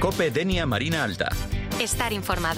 COPE Denia Marina Alta. Estar informado.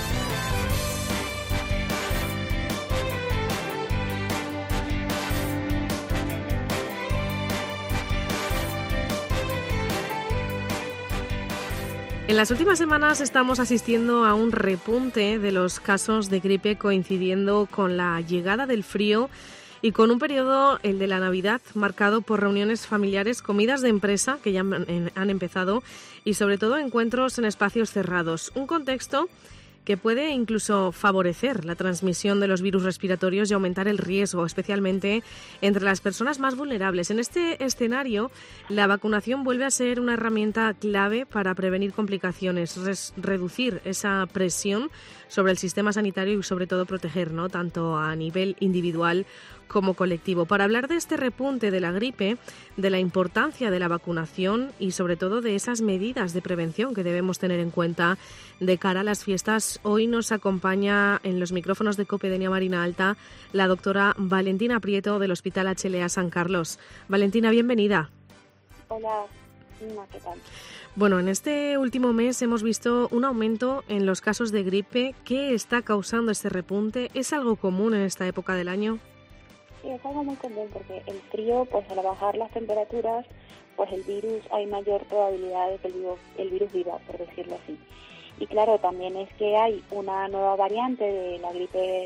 En las últimas semanas estamos asistiendo a un repunte de los casos de gripe coincidiendo con la llegada del frío y con un periodo, el de la Navidad, marcado por reuniones familiares, comidas de empresa que ya han empezado y sobre todo encuentros en espacios cerrados. Un contexto que puede incluso favorecer la transmisión de los virus respiratorios y aumentar el riesgo, especialmente entre las personas más vulnerables. En este escenario, la vacunación vuelve a ser una herramienta clave para prevenir complicaciones, reducir esa presión sobre el sistema sanitario y sobre todo proteger, ¿no?, tanto a nivel individual como colectivo. Para hablar de este repunte de la gripe, de la importancia de la vacunación y sobre todo de esas medidas de prevención que debemos tener en cuenta de cara a las fiestas, hoy nos acompaña en los micrófonos de COPE Denia Marina Alta la doctora Valentina Prieto del Hospital HLA San Carlos. Valentina, bienvenida. Hola, ¿qué tal? Bueno, en este último mes hemos visto un aumento en los casos de gripe. ¿Qué está causando este repunte? ¿Es algo común en esta época del año? Sí, es algo muy común porque el frío, pues al bajar las temperaturas, pues el virus, hay mayor probabilidad de que el virus viva, por decirlo así. Y claro, también es que hay una nueva variante de la gripe,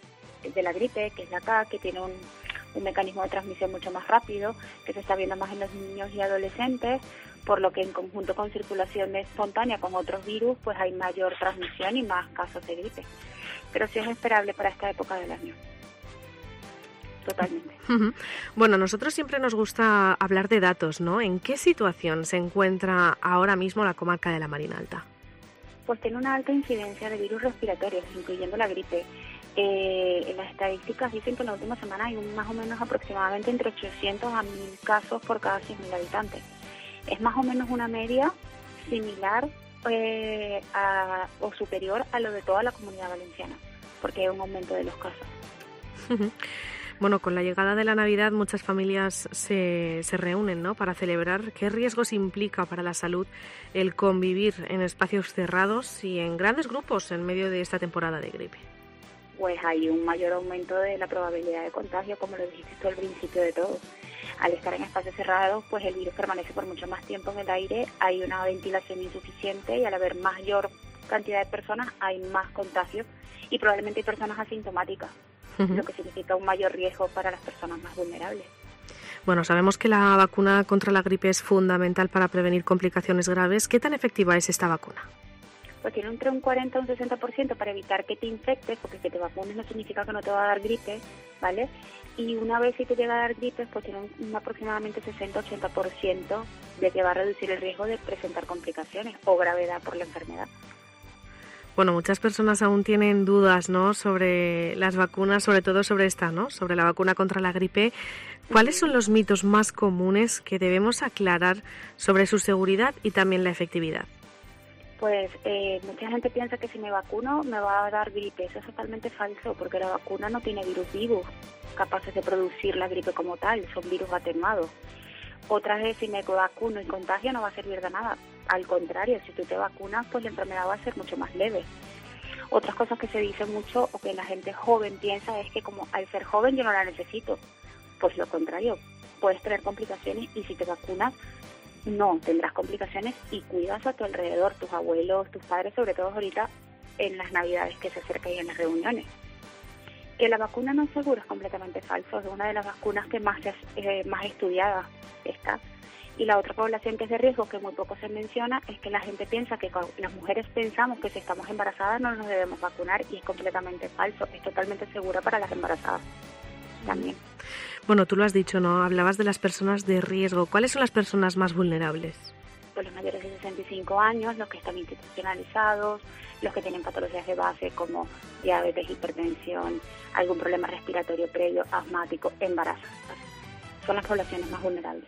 que es la K, que tiene un mecanismo de transmisión mucho más rápido, que se está viendo más en los niños y adolescentes, por lo que en conjunto con circulación espontánea con otros virus, pues hay mayor transmisión y más casos de gripe. Pero sí es esperable para esta época del año. Totalmente. Bueno, nosotros siempre nos gusta hablar de datos, ¿no? ¿En qué situación se encuentra ahora mismo la comarca de la Marina Alta? Pues tiene una alta incidencia de virus respiratorios, incluyendo la gripe. Las estadísticas dicen que en la última semana hay más o menos aproximadamente entre 800 a 1.000 casos por cada 100.000 habitantes. Es más o menos una media similar o superior a lo de toda la Comunidad Valenciana, porque hay un aumento de los casos. Bueno, con la llegada de la Navidad muchas familias se reúnen, ¿no?, para celebrar. ¿Qué riesgos implica para la salud el convivir en espacios cerrados y en grandes grupos en medio de esta temporada de gripe? Pues hay un mayor aumento de la probabilidad de contagio, como lo dijiste tú al principio de todo. Al estar en espacios cerrados, pues el virus permanece por mucho más tiempo en el aire, hay una ventilación insuficiente y al haber mayor cantidad de personas hay más contagios y probablemente hay personas asintomáticas, lo que significa un mayor riesgo para las personas más vulnerables. Bueno, sabemos que la vacuna contra la gripe es fundamental para prevenir complicaciones graves. ¿Qué tan efectiva es esta vacuna? Pues tiene entre un 40 y un 60% para evitar que te infectes, porque que te vacunes no significa que no te va a dar gripe, ¿vale? Y una vez si te llega a dar gripe, pues tiene un aproximadamente 60-80% de que va a reducir el riesgo de presentar complicaciones o gravedad por la enfermedad. Bueno, muchas personas aún tienen dudas, ¿no?, sobre las vacunas, sobre todo sobre esta, ¿no?, sobre la vacuna contra la gripe. ¿Cuáles son los mitos más comunes que debemos aclarar sobre su seguridad y también la efectividad? Pues mucha gente piensa que si me vacuno me va a dar gripe. Eso es totalmente falso, porque la vacuna no tiene virus vivos capaces de producir la gripe como tal, son virus atenuados. Otras veces, si me vacuno y contagio, no va a servir de nada. Al contrario, si tú te vacunas, pues la enfermedad va a ser mucho más leve. Otras cosas que se dicen mucho o que la gente joven piensa es que como al ser joven yo no la necesito. Pues lo contrario, puedes tener complicaciones y si te vacunas, no tendrás complicaciones y cuidas a tu alrededor, tus abuelos, tus padres, sobre todo ahorita en las navidades que se acercan y en las reuniones. Que la vacuna no es segura es completamente falso, es una de las vacunas que más estudiadas está. Y la otra población que es de riesgo, que muy poco se menciona, es que la gente piensa que las mujeres pensamos que si estamos embarazadas no nos debemos vacunar y es completamente falso, es totalmente segura para las embarazadas también. Bueno, tú lo has dicho, ¿no? Hablabas de las personas de riesgo. ¿Cuáles son las personas más vulnerables? Pues los mayores de 65 años, los que están institucionalizados, los que tienen patologías de base como diabetes, hipertensión, algún problema respiratorio previo, asmático, embarazo. Son las poblaciones más vulnerables.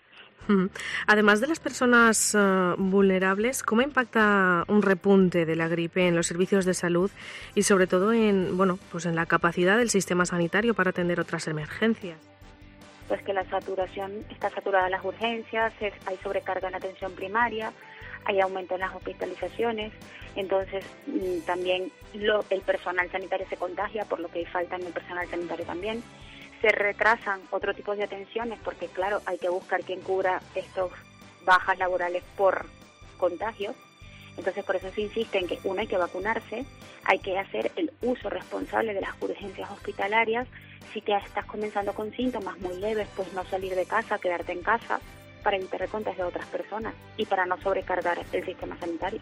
Además de las personas vulnerables, ¿cómo impacta un repunte de la gripe en los servicios de salud y sobre todo en la capacidad del sistema sanitario para atender otras emergencias? Pues que la saturación está saturada en las urgencias, hay sobrecarga en la atención primaria, hay aumento en las hospitalizaciones, entonces también el personal sanitario se contagia, por lo que hay falta en el personal sanitario también. Se retrasan otro tipo de atenciones porque, claro, hay que buscar quién cubra estas bajas laborales por contagio. Entonces, por eso se insiste en que, uno, hay que vacunarse, hay que hacer el uso responsable de las urgencias hospitalarias. Si te estás comenzando con síntomas muy leves, pues no salir de casa, quedarte en casa para evitar el contagio de otras personas y para no sobrecargar el sistema sanitario.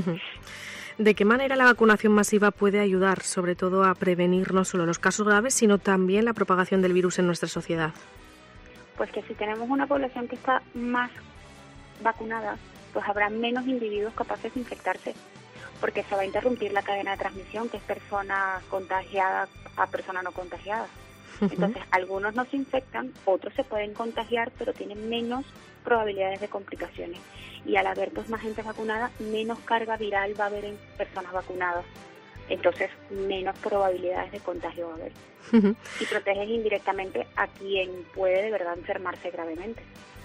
¿De qué manera la vacunación masiva puede ayudar, sobre todo, a prevenir no solo los casos graves, sino también la propagación del virus en nuestra sociedad? Pues que si tenemos una población que está más vacunada, pues habrá menos individuos capaces de infectarse, porque se va a interrumpir la cadena de transmisión, que es persona contagiada a persona no contagiada. Entonces, algunos no se infectan, otros se pueden contagiar, pero tienen menos probabilidades de complicaciones. Y al haber pues más gente vacunada, menos carga viral va a haber en personas vacunadas. Entonces, menos probabilidades de contagio va a haber. Y proteges indirectamente a quien puede de verdad enfermarse gravemente.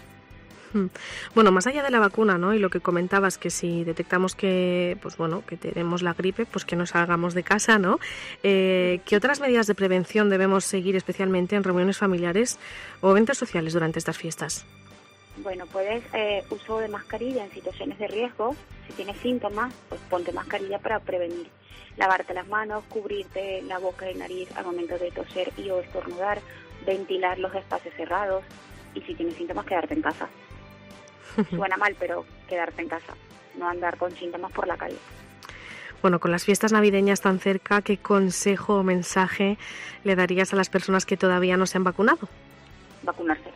Bueno, más allá de la vacuna, ¿no? Y lo que comentabas, que si detectamos que, pues bueno, que tenemos la gripe, pues que no salgamos de casa, ¿no? ¿Qué otras medidas de prevención debemos seguir, especialmente en reuniones familiares o eventos sociales durante estas fiestas? Bueno, puedes uso de mascarilla en situaciones de riesgo. Si tienes síntomas, pues ponte mascarilla para prevenir. Lavarte las manos, cubrirte la boca y nariz al momento de toser y o estornudar, ventilar los espacios cerrados y si tienes síntomas, quedarte en casa. Suena mal, pero quedarte en casa, no andar con síntomas por la calle. Bueno, con las fiestas navideñas tan cerca, ¿qué consejo o mensaje le darías a las personas que todavía no se han vacunado? Vacunarse.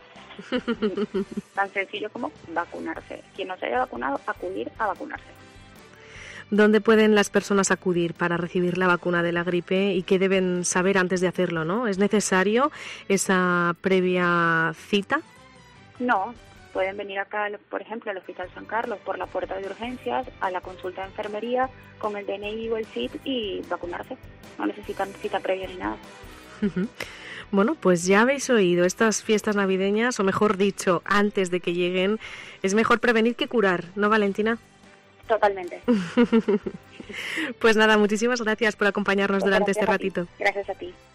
Tan sencillo como vacunarse. Quien no se haya vacunado, acudir a vacunarse. ¿Dónde pueden las personas acudir para recibir la vacuna de la gripe y qué deben saber antes de hacerlo, ¿no? ¿Es necesario esa previa cita? No. Pueden venir acá, por ejemplo, al Hospital San Carlos por la puerta de urgencias, a la consulta de enfermería con el DNI o el CIP y vacunarse. No necesitan cita previa ni nada. Bueno, pues ya habéis oído, estas fiestas navideñas, o mejor dicho, antes de que lleguen, es mejor prevenir que curar, ¿no, Valentina? Totalmente. Pues nada, muchísimas gracias por acompañarnos durante este ratito. Gracias a ti.